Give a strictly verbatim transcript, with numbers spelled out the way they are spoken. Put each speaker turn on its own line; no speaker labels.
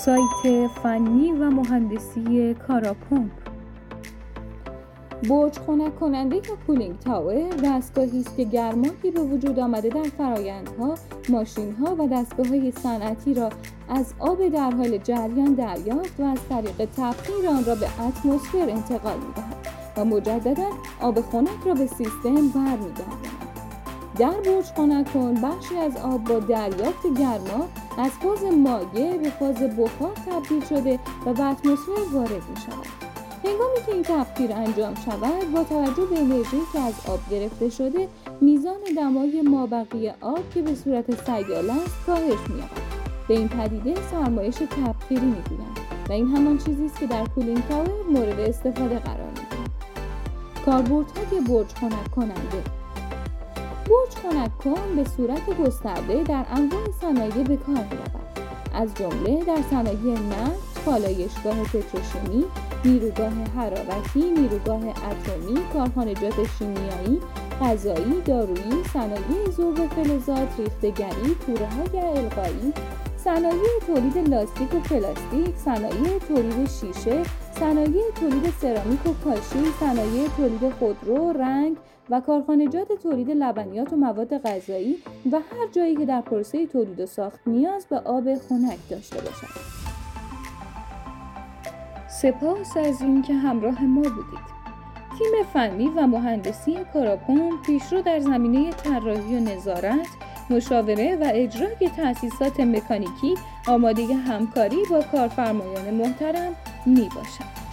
سایت فنی و مهندسی کاراپمپ. برج خنک کننده یا کولینگ تاور دستگاهی است که گرمایی به وجود آمده در فرآیندها، ماشین‌ها و دستگاه‌های صنعتی را از آب در حال جریان دریافت و از طریق تبخیر آن را به اتمسفر انتقال می‌دهد و مجدداً آب خنک را به سیستم برمی‌گرداند. در برج خنک کن بخشی از آب با دریافت گرما از فاز مایع به فاز بخار تبدیل شده و به اتمسفر وارد می‌شود. هنگامی که این تبخیر انجام شود، با توجه به انرژی که از آب گرفته شده، میزان دمای مابقی آب که به صورت سیال است کاهش می‌یابد. به این پدیده سرمایش تبخیری می‌گویند و این همان چیزی است که در کولینگ تاور مورد استفاده قرار می‌گیرد. کاربردهای برج خنک کننده. برج خنک کن به صورت گسترده در انواع صنایع به کار می‌رود، از جمله در صنایع نفت، پالایشگاه پتروشیمی، نیروگاه حرارتی، نیروگاه اتمی، کارخانجات شیمیایی، غذایی، دارویی، صنایع ذوب فلزات، ریخته‌گری، توره‌های القایی، صنایع تولید لاستیک و پلاستیک، صنایع تولید شیشه، صنایع تولید سرامیک و کاشی، صنایع تولید خودرو، رنگ و کارخانجات تولید لبنیات و مواد غذایی و هر جایی که در پروسه تولید و ساخت نیاز به آب خنک داشته باشد. سپاس از اینکه همراه ما بودید. تیم فنی و مهندسی کاراپمپ پیشرو در زمینه طراحی و نظارت، مشاوره و اجرای تأسیسات مکانیکی آماده همکاری با کارفرمایان محترم می باشد.